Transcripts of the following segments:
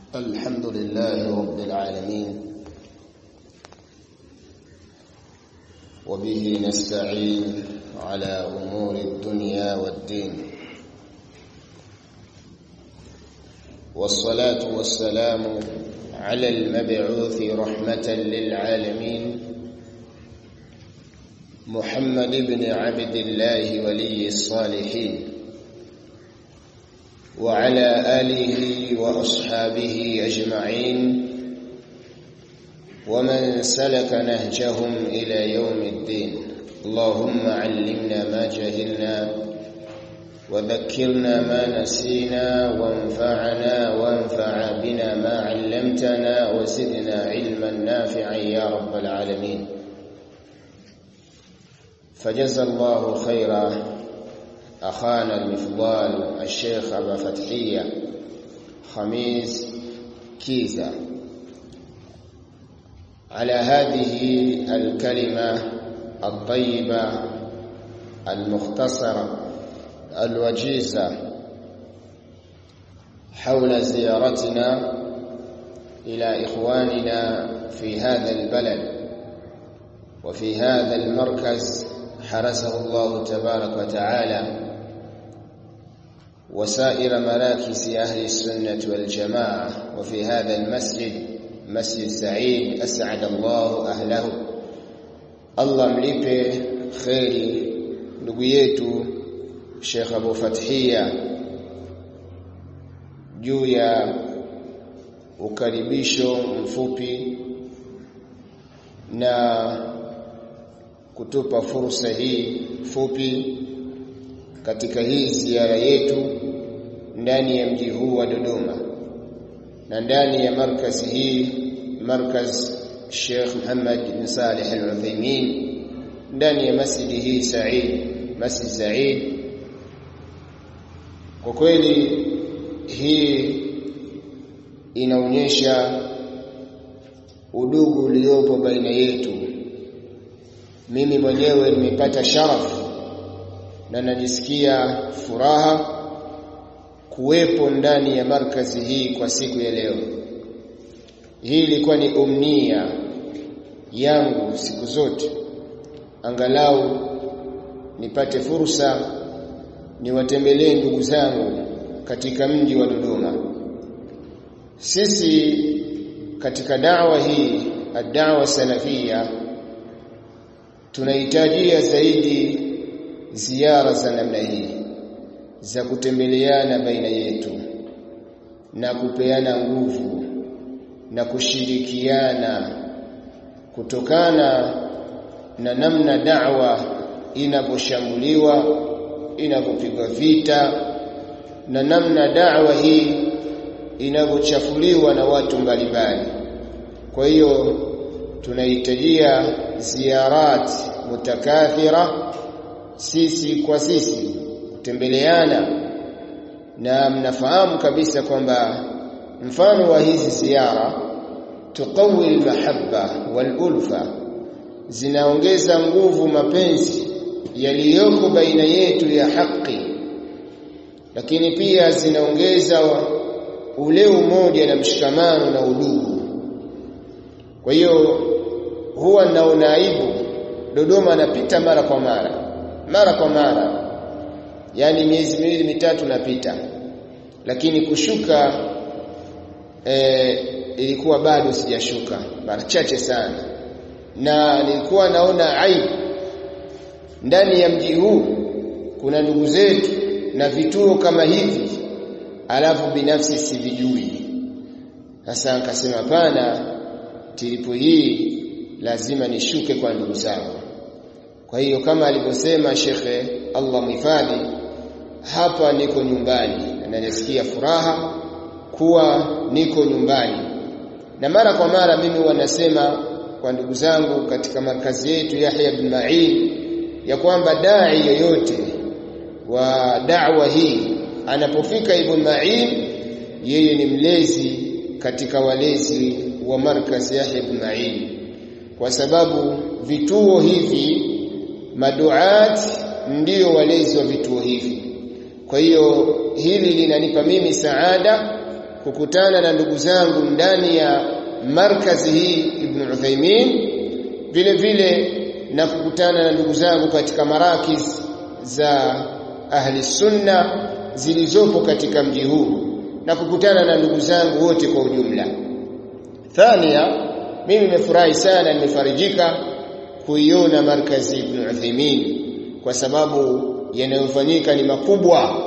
الحمد لله رب العالمين وبه نستعين على أمور الدنيا والدين والصلاة والسلام على المبعوث رحمة للعالمين محمد بن عبد الله ولي الصالحين وعلى آله وأصحابه أجمعين ومن سلك نهجهم إلى يوم الدين. اللهم علمنا ما جهلنا وذكرنا ما نسينا وانفع بنا ما علمتنا وزدنا علما نافعا يا رب العالمين. فجزا الله خيرا أخانا المفضال الشيخ أبا فتحية خميس كيزا على هذه الكلمة الطيبة المختصرة الوجيزة حول زيارتنا إلى إخواننا في هذا البلد وفي هذا المركز حرسه الله تبارك وتعالى وسائر مراكز أهل السنة والجماعة وفي هذا المسجد مسجد سعيد أسعد الله أهله. الله mlipe kheri ndugu yetu Sheikh Abu Fathia juu ya ukaribisho mfupi na kutupa fursa hii fupi katika hii ziara yetu ndani ya mji huu wa Dodoma na ndani ya markazi hii markaz Sheikh Muhammad bin Salih Al-Uthaymeen ndani ya masjid hii Masjid Said. Kwa kweli hii inaonyesha udugu uliopo baina yetu. Mimi mwenyewe nimepata sharafu na najisikia furaha kuwepo ndani ya markazi hii kwa siku ya leo. Hii ilikuwa ni umnia yangu siku zote, angalau nipate fursa niwatembelee ndugu zangu katika mji wa Dodoma. Sisi katika da'wa hii, ad-da'wa salafia, tunahitajia zaidi ziara za namna hii za kutembeleana baina yetu na kupeana nguvu na kushirikiana kutokana na namna da'wa inavyoshambuliwa, inavyopigwa vita na namna da'wa hii inavyochafuliwa na watu mbalimbali. Kwa hiyo tunahitajia ziarat mutakathira sisi kwa sisi kutembeleana, na mnafahamu kabisa kwamba mfano wa hizi ziara tuqawi almahabba walulfa, zinaongeza nguvu mapenzi yaliyoko baina yetu ya haki, lakini pia zinaongeza ule umoja na mshikamano na udugu. Kwa hiyo huwa naona aibu Dodoma anapita mara kwa mara, yani miezi miwili mitatu napita, lakini kushuka ilikuwa bado sijashuka, mara chache sana, na nilikuwa naona aibu ndani ya mji huu kuna ndugu zetu na vituo kama hivi alafu binafsi sivijui. Sasa nikasema pana tilipo hii lazima nishuke kwa ndugu zangu. Kwa hiyo kama alivyosema Shekhe Allah mhifadhi, hapa niko nyumbani na nasikia furaha kuwa niko nyumbani. Na mara kwa mara mimi wanasema kwa ndugu zangu katika markazi yetu Yahya bin Ma'in ya kwamba dai yoyote wa da'wa hii anapofika Ibn Ma'in, yeye ni mlezi katika walezi wa markazi Yahya bin Ma'in, kwa sababu vituo hivi maduat ndio walezi wa vituo hivi. Kwa hiyo hili linanipa mimi saada kukutana na ndugu zangu ndani ya markazi hii Ibn Uthaymeen, vile vile na kukutana na ndugu zangu katika marakiz za ahli sunna zilizopo katika mji huu, na kukutana na ndugu zangu wote kwa ujumla. Thania, mimi nimefurahi sana, nimefarijika kuiona markazi Ibn Uthaymeen kwa sababu yanayofanyika ni makubwa.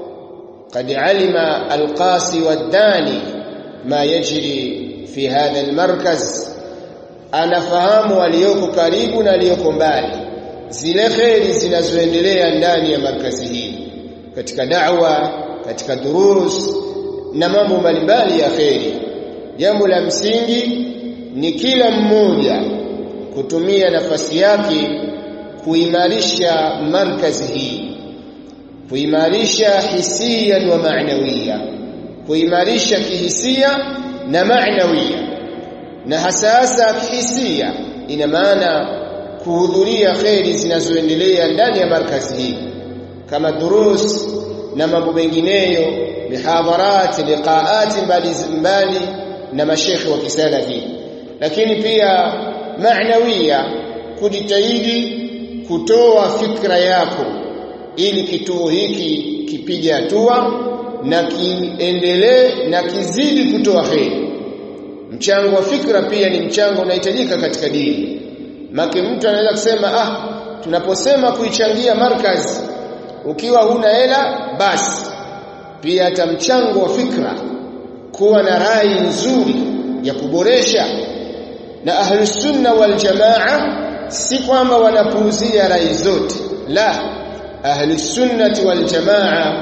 Qad alima alqasi waddani ma yajri fi hadha almarkaz, anafahamu aliyoko karibu na aliyoko mbali zile kheri zinazoendelea ndani ya markazi hii katika da'wa, katika durus na mambo mbalimbali ya kheri. Jambo la msingi ni kila mmoja kutumia nafasi yake kuimarisha markazi hii, kuimarisha hisia wa maanawiya, kuimarisha kihisia na maanawiya. Na hasa kihisia ina maana kuhudhuria kheri zinazoendelea ndani ya markazi hii kama durus na mambo mengineyo, mihadharat, liqaat mbali na mashekhi wa kisalafi. Lakini pia maanawiya, kujitahidi kutoa fikra yako ili kituo hiki kipige hatua na kiendelee na kizidi kutoa kheri. Mchango wa fikra pia ni mchango unahitajika katika dini. Maki mtu anaweza kusema tunaposema kuichangia markazi ukiwa huna hela basi, pia hata mchango wa fikra, kuwa na rai nzuri ya kuboresha. Na ahlus sunna wal jamaa si kwamba wanapuuzia rai zote, la, ahlus sunnati wal jamaa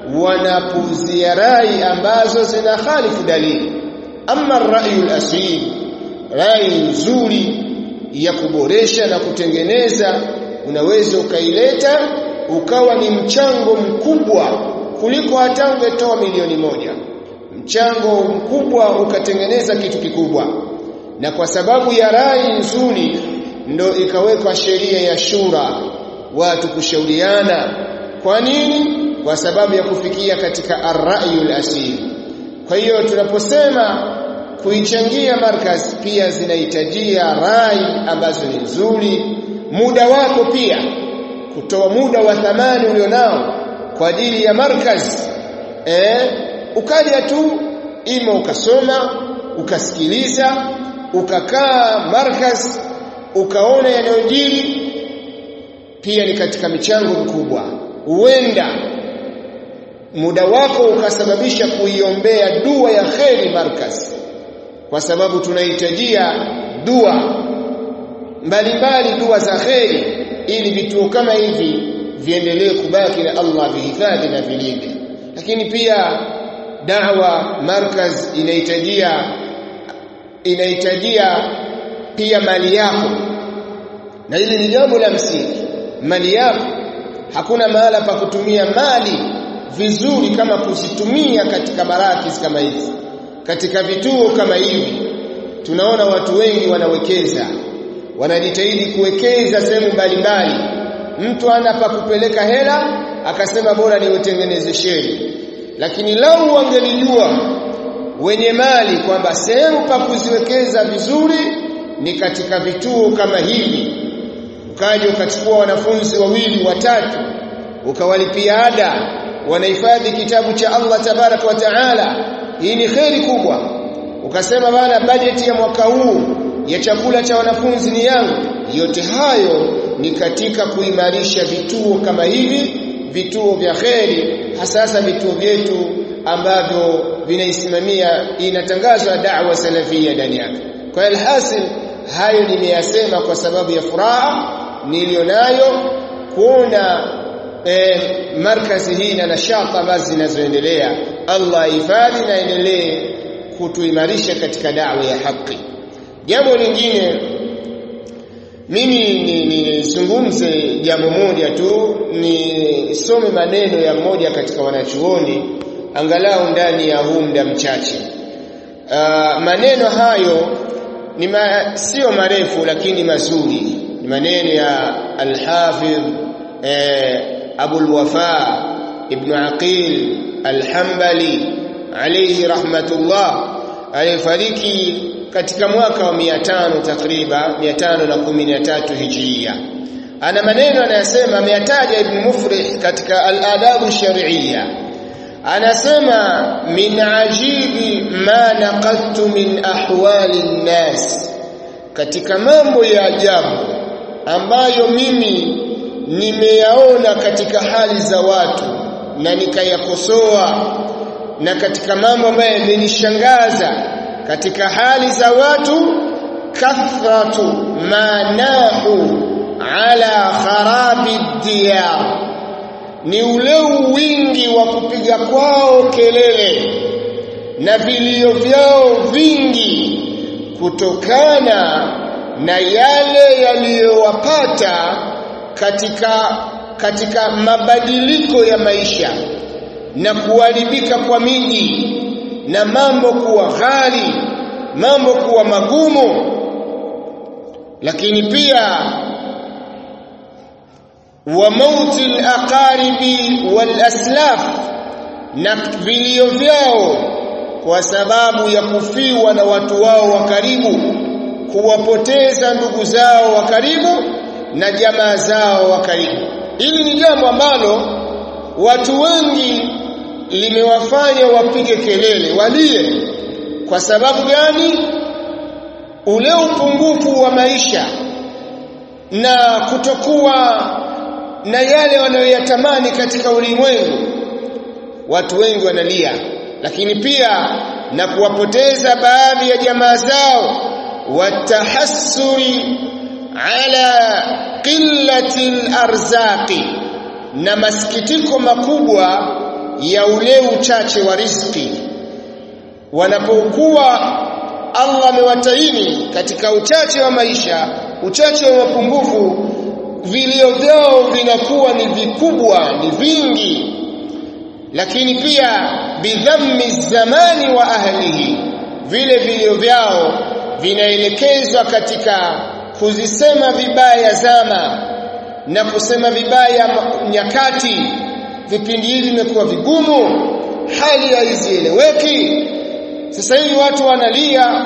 wanapuuzia rai ambazo zina khalifu dalili. Amma ar-ra'yu al-asil, rai nzuri ya kuboresha na kutengeneza, unaweza ukaileta ukawa ni mchango mkubwa kuliko hata ungetoa milioni moja. Mchango mkubwa ukatengeneza kitu kikubwa. Na kwa sababu ya rai nzuri ndo ikawekwa sheria ya shura, watu kushauriana. Kwa nini? Kwa sababu ya kufikia katika ar-ra'yu al-asil. Kwa hiyo tunaposema kuichangia markaz pia zinahitajia rai ambazo ni nzuri, muda wako pia, kutoa muda wa thamani ulionao kwa ajili ya markaz. Ukaja tu ima ukasoma, ukasikiliza, ukakaa markaz, ukaona yanayojiri, pia ni katika michango mikubwa. Huenda muda wako ukasababisha kuiombea dua ya kheri markaz, kwa sababu tunahitajia dua mbalimbali, dua za kheri, ili vituo kama hivi viendelee kubaki na Allah vihifadhi na vilinde. Lakini pia da'wa markaz inahitajia pia mali yako, na hili ni jambo la msingi. Mali yako, hakuna mahala pa kutumia mali vizuri kama kuzitumia katika marakiz kama hizi, katika vituo kama hivi. Tunaona watu wengi wanawekeza, wanajitahidi kuwekeza sehemu mbalimbali. Mtu anapa kupeleka hela akasema bora niutengeneze sheri. Lakini lau wangelijua wenye mali kwamba sehemu pa kuziwekeza vizuri ni katika vituo kama hivi, ukaja ukachukua wanafunzi 2 watatu ukawalipia ada, wanahifadhi kitabu cha Allah tabaraka wa taala, hii ni kheri kubwa. Ukasema bana, bajeti ya mwaka huu ya chakula cha wanafunzi ni yangu. Yote hayo ni katika kuimarisha vituo kama hivi, vituo vya kheri, hasa vituo vyetu ambavyo vinaisimamia, inatangazwa da'wa salafia ndani yake. Kwa alhasil, hayo nimeyasema kwa sababu ya furaha nilionayo kuona markazi hii na nashata ambazo zinazoendelea. Allah hifadhi na endelee kutuimarisha katika da'wa ya haki. Jambo lingine, mimi nizungumze jambo moja tu, nisome maneno ya mmoja katika wanachuoni angalau ndani ya huu muda mchache. Maneno hayo sio marefu lakini mazuri. Ni maneno ya Al-Hafidh Abu al-Wafa Ibn Aqil Al-Hanbali alayhi rahmatullah, alifariki katika mwaka wa 500 takriban 513 Hijria. Ana maneno anayasema, ameyataja Ibn Muflih katika al-adabu shar'iyya, anasema min ajibi ma naqadtu min ahwali an-nas, katika mambo ya ajabu ambayo mimi nimeyaona katika hali za watu na nikayakosoa, na katika mambo ambayo yamenishangaza katika hali za watu, kathratu manahu ala kharabi diyar, ni ule wingi wa kupiga kwao kelele na vilio vyao vingi kutokana na yale yaliyowapata katika mabadiliko ya maisha na kuharibika kwa miji na mambo kuwa ghali, mambo kuwa magumu. Lakini pia wa mauti al-aqaribi wal-aslaf, na vilio vyao kwa sababu ya kufiwa na watu wao wa karibu, kuwapoteza ndugu zao wa karibu na jamaa zao wa karibu. Hili ni jambo ambalo watu wengi limewafanya wapige kelele, walie. Kwa sababu gani? Ule upungufu wa maisha na kutokuwa na yale wanayoyatamani katika ulimwengu, watu wengi wanalia. Lakini pia na kuwapoteza baadhi ya jamaa zao, watahassuri ala qillati al-arzaqi, na masikitiko makubwa ya ule uchache wa riziki. Wanapokuwa Allah amewataini katika uchache wa maisha, uchache wa mapungufu, vilio vyao vinakuwa ni vikubwa, ni vingi. Lakini pia bidhammi zamani wa ahlihi, vile vilio vyao vinaelekezwa katika kuzisema vibaya zama na kusema vibaya nyakati. Vipindi hivi vimekuwa vigumu, hali haizieleweki. Sasa hivi watu wanalia,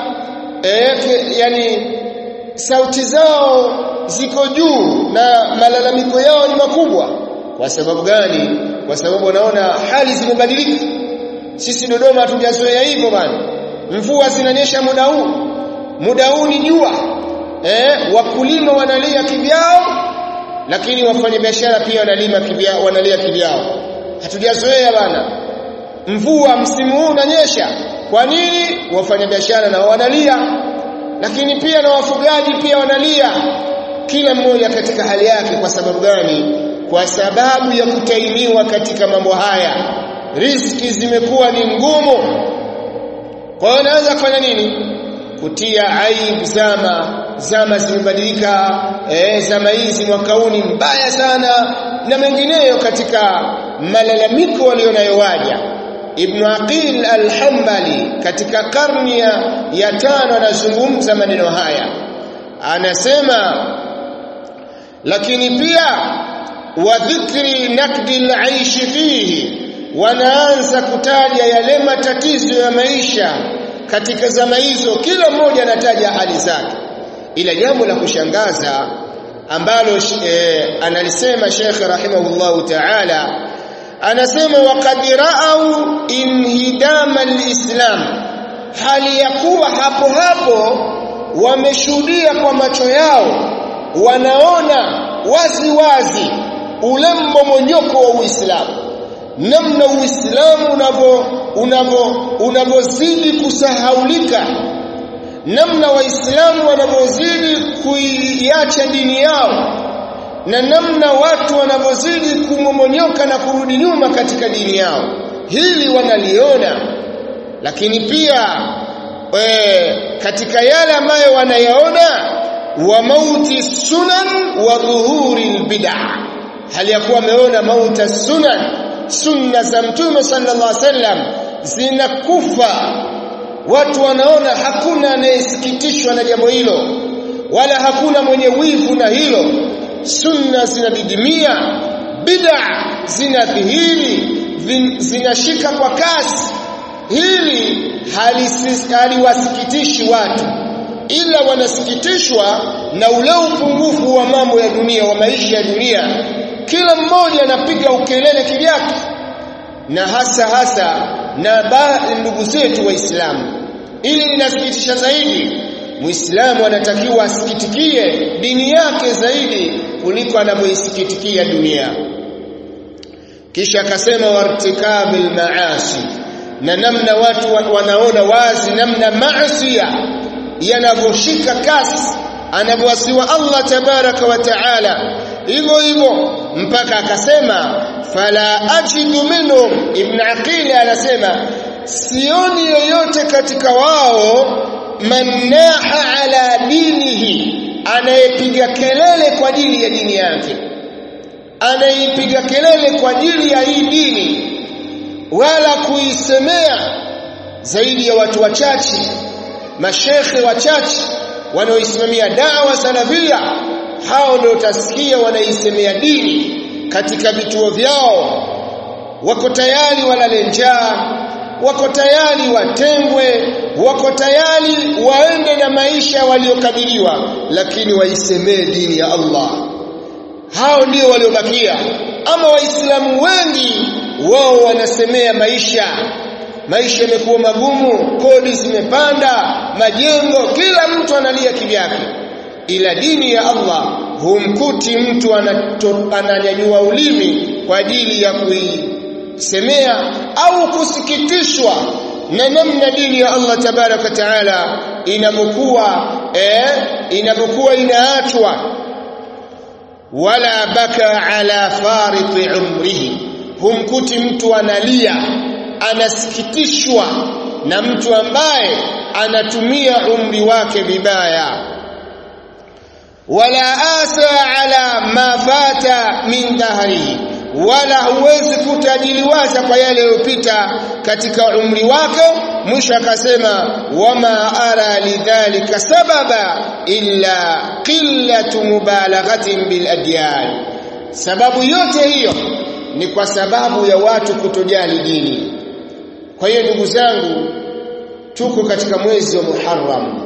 yani sauti zao ziko juu na malalamiko yao ni makubwa. Kwa sababu gani? Kwa sababu wanaona hali zimebadilika. Sisi Dodoma hatujazoea hivyo bana. Mvua zinanyesha muda huu ni jua. Wakulima wanalia kivyao, lakini wafanyabiashara pia wanalia kivyao. Hatujazoea bana. Mvua msimu huu unanyesha. Kwa nini? Wafanyabiashara nao wanalia, lakini pia na wafugaji pia wanalia, kila mmoja katika hali yake. Kwa sababu gani? Kwa sababu ya kutainiwa katika mambo haya. Riziki zimekuwa ni ngumu. Kwa hiyo naanza kufanya nini? Kutia aibu zama zimebadilika. Zama hizi mwaka huu ni mbaya sana, na mengineyo katika malalamiko walionayowaja. Ibn Aqil al-Hanbali katika karni ya 5 anazungumza maneno haya, anasema lakini pia wa dhikri nakdi al-aish fihi, wanaanza kutaja yale matatizo ya maisha katika zama hizo. Kila mmoja anataja hali zake. Ila jambo la kushangaza ambalo analisema Sheikh rahimahullahu ta'ala, anasema waqad ra'au inhidama al-islam, hali ya kuwa hapo wameshuhudia kwa macho yao, wanaona wazi ule mmomonyoko wa Uislamu, namna Uislamu unavozidi kusahaulika, namna Waislamu wanavozidi kuiacha dini yao, na namna watu wanavozidi kumomonyoka na kurudi nyuma katika dini yao. Hili wanaliona. Lakini pia katika yale ambayo wanayaona, wa mauti sunan wa dhuhuri albid'ah, hali ya kuwa wameona mauta sunan, sunna za Mtume sallallahu alaihi wasallam zinakufa. Watu wanaona hakuna anayesikitishwa na jambo hilo, wala hakuna mwenye wivu na hilo. Sunna zinadidimia, bid'a zinadhihiri, zinashika kwa kasi. hili haliwasikitishi watu, ila wanasikitishwa na ule upungufu wa mambo ya dunia, wa maisha ya dunia. Kila mmoja anapiga ukelele kivyake, na hasa na ndugu zetu Waislamu. Ili linasikitisha zaidi. Muislamu anatakiwa asikitikie dini yake zaidi kuliko anavyoisikitikia dunia. Kisha akasema wartikabil maasi, na namna watu wanaona wazi namna maasi yanavyoshika kasi, anavyoasiwa Allah tabaraka wa taala. Hivyo mpaka akasema fala ajidu minhum. Ibn Aqil anasema sioni yoyote katika wao manaha ala dinihi, anayepiga kelele kwa ajili ya dini yake, anaipiga kelele kwa ajili ya hii dini, wala kuisemea zaidi ya watu wachache, mashekhe wachache wanaoisimamia da'wa salafia. Hao ndio utasikia wanaisemea dini katika vituo vyao. Wako tayari walale njaa, wako tayari watengwe, wako tayari waende na maisha waliokabiliwa, lakini waisemee dini ya Allah. Hao ndio waliobakia. Ama Waislamu wengi wao wanasemea maisha yamekuwa magumu, kodi zimepanda, majengo, kila mtu analia kivyake. Ila dini ya Allah humkuti mtu ananyanyua ulimi kwa ajili ya kuisemea au kusikitishwa na namna dini ya Allah tabaraka taala inapokuwa inaachwa. Wala baka ala fariti umrihi, humkuti mtu analia, anasikitishwa na mtu ambaye anatumia umri wake vibaya. Wala asa ala ma fata min dahrihi, wala huwezi kutajiliwaza kwa yale yaliyopita katika umri wake. Mwisho akasema wama ara lidhalika sababa illa qillatu mubalaghatin bil adyan, sababu yote hiyo ni kwa sababu ya watu kutojali dini. Kwa hiyo ndugu zangu, tuko katika mwezi wa Muharram.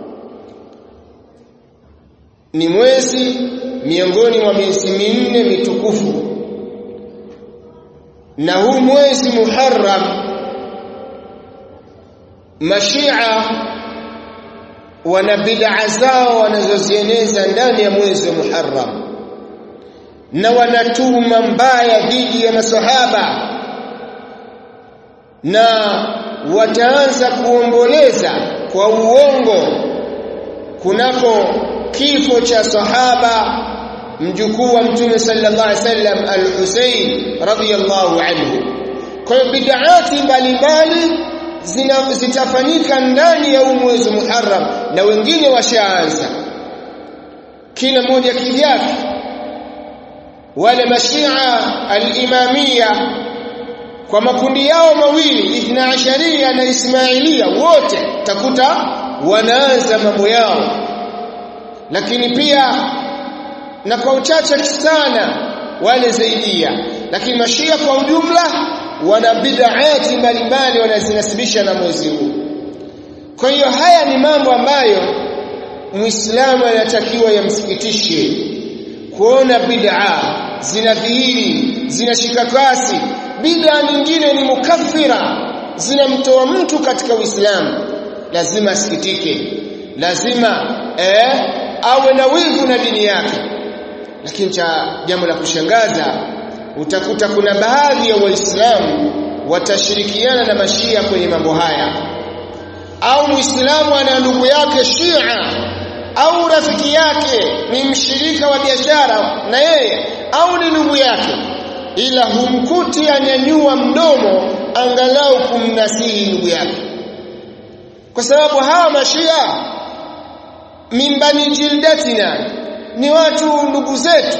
Ni mwezi miongoni mwa miezi minne mitukufu, na huu mwezi Muharram Mashia wana bid'a zao wanazozieneza ndani ya mwezi wa Muharram, na wanatuma mbaya dhidi ya masahaba, na wataanza kuomboleza kwa uongo kunako kifo cha sahaba mjukuu wa Mtume sallallahu alaihi wasallam al-Husayn radhiyallahu anhu. Kwa hiyo bid'ati mbalimbali zitafanyika ndani ya mwezi Muharram, na wengine washaanza kila mmoja kivyake. Wale Mashia al-Imamia kwa makundi yao mawili, Ithna Asharia na Ismailia, wote takuta wanaanza mambo yao. Lakini pia na kwa uchache sana wale Zaidia, lakini Mashia kwa ujumla wana bid'ati mbalimbali wanazinasibisha na mwezi huu. Kwa hiyo haya ni mambo ambayo Muislamu anatakiwa yamsikitishe, kuona bid'a zinadhihiri, zinashika kasi. Bid'a nyingine ni mukaffira, zinamtoa mtu katika Uislamu. Lazima asikitike, lazima awe na wivu na dini yake. Lakini cha jambo la kushangaza, utakuta kuna baadhi ya Waislamu watashirikiana na Mashia kwenye mambo haya. Au Muislamu ana ndugu yake Shia, au rafiki yake ni mshirika wa biashara na yeye, au ni ndugu yake, ila humkuti anyanyua mdomo angalau kumnasihi ndugu yake. Kwa sababu hawa Mashia min bani jildatina, ni watu ndugu zetu,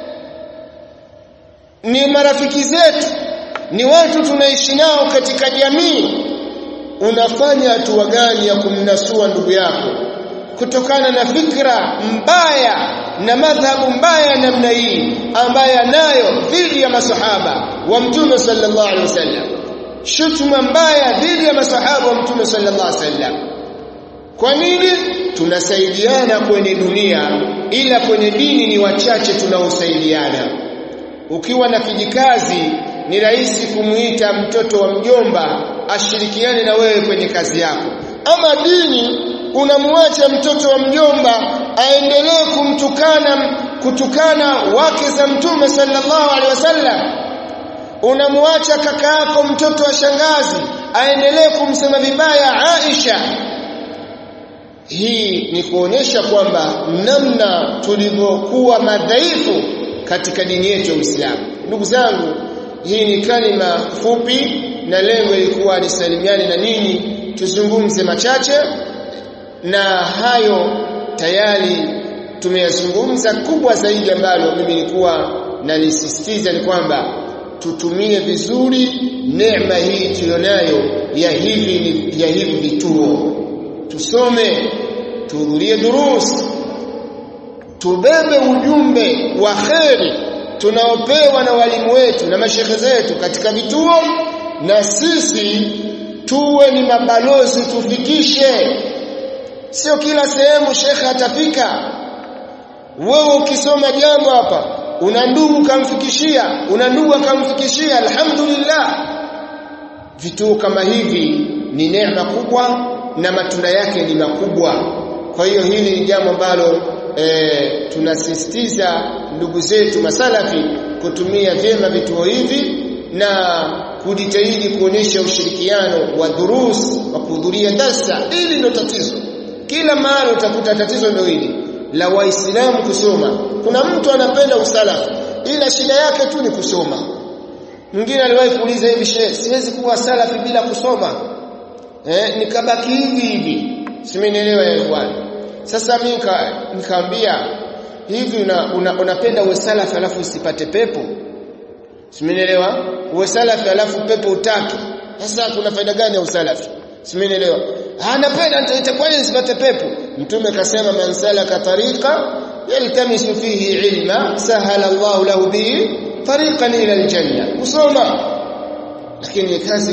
ni marafiki zetu, ni watu tunaishi nao katika jamii. Unafanya hatua gani ya kumnasua ndugu yako kutokana na fikra mbaya na madhhabu mbaya namna hii ambaye nayo dhidi ya masahaba wa Mtume sallallahu alaihi wasallam? shutuma mbaya dhidi ya masahaba wa Mtume sallallahu alaihi wasallam. Kwa nini? Tunasaidiana kwenye dunia, ila kwenye dini ni wachache tunaosaidiana. Ukiwa na kijikazi ni rahisi kumuita mtoto wa mjomba ashirikiane na wewe kwenye kazi yako. Ama dini unamwacha mtoto wa mjomba aendelee kutukana wake za Mtume sallallahu alaihi wasallam. Unamwacha kaka yako mtoto wa shangazi aendelee kumsema vibaya Aisha. Hii ni kuonesha kwamba namna tulivyokuwa madhaifu katika dini yetu ya Uislamu. Ndugu zangu, hii ni kalima fupi na lengo lilikuwa nisalimiane na ninyi, tuzungumze machache, na hayo tayari tumeyazungumza. Kubwa zaidi ambalo mimi nilikuwa nalisisitiza ni kwamba tutumie vizuri neema hii tulionayo ya hivi vituo. Tusome, tuhudhurie durus, tubebe ujumbe wa kheri tunaopewa na walimu wetu na mashekhe zetu katika vituo, na sisi tuwe ni mabalozi, tufikishe. Sio kila sehemu shekhe atafika. Wewe ukisoma jambo hapa, una ndugu kamfikishia, una ndugu akamfikishia, alhamdulillah. Vituo kama hivi ni neema kubwa na matunda yake ni makubwa. Kwa hiyo hili ni jambo ambalo tunasisitiza ndugu zetu masalafi kutumia vyema vituo hivi na kujitahidi kuonesha ushirikiano wa durus, wa kuhudhuria darasa. Hili ndio tatizo. Kila mahali utakuta tatizo ndio hili la Waislamu kusoma. Kuna mtu anapenda usalafi ila shida yake tu ni kusoma. Mwingine aliwahi kuuliza hivi, shehe, siwezi kuwa salafi bila kusoma? Nikabaki hivi. Simenielewa yeye bwana. Sasa mimi nikamwambia hivi, unapenda uwe salafi alafu usipate pepo? Simenielewa? Uwe salafi alafu pepo utaki. Sasa kuna faida gani ya usalafi? Simenielewa? Anapenda itakuwa nisipate pepo. Mtume akasema, man salaka tariqa yaltamisu fihi ilma sahala Allahu lahu bihi tariqan ila aljanna. Kusoma lakini ni kazi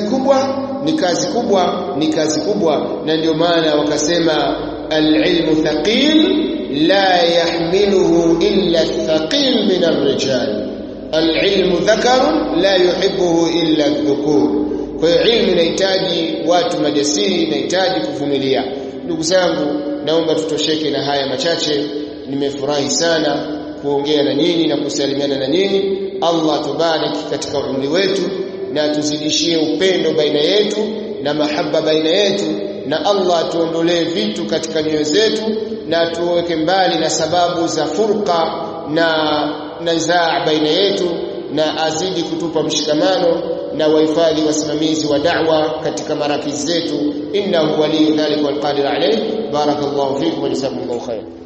kubwa, na ndio maana wakasema al-ilmu thaqil la yahmiluhu illa ath-thaqil min ar-rijal. Al-ilmu dhakarun la yuhibbuhu illa adh-dhukur. Kwa hiyo ilmu inahitaji watu majasiri, inahitaji kuvumilia. Ndugu zangu, naomba tutosheke na haya machache. Nimefurahi sana kuongea na nyinyi na kusalimiana na nyinyi. Allah tubariki katika umri wetu na tuzidishie upendo baina yetu na mahaba baina yetu, na Allah tuondolee vitu katika nyoyo zetu na tuweke mbali na sababu za furqa na nizaa baina yetu, na azidi kutupa mshikamano na wahifadhi wasimamizi wa da'wa katika marakizi zetu. Innahu waliyyu dhalika wal qadir alayh. Barakallahu fikum wa jazakumullahu khairan.